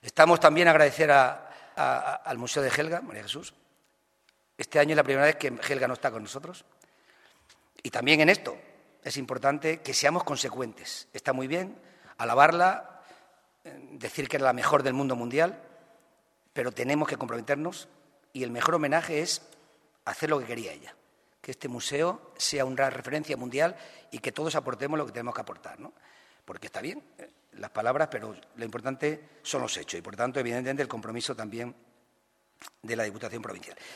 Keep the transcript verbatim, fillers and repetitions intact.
Estamos también a agradecer a, a, al Museo de Helga, María Jesús. Este año es la primera vez que Helga no está con nosotros. Y también en esto es importante que seamos consecuentes. Está muy bien alabarla, decir que era la mejor del mundo mundial, pero tenemos que comprometernos y el mejor homenaje es hacer lo que quería ella, que este museo sea una referencia mundial y que todos aportemos lo que tenemos que aportar, ¿no? Porque está bien las palabras, pero lo importante son los hechos y, por tanto, evidentemente, el compromiso también de la Diputación Provincial.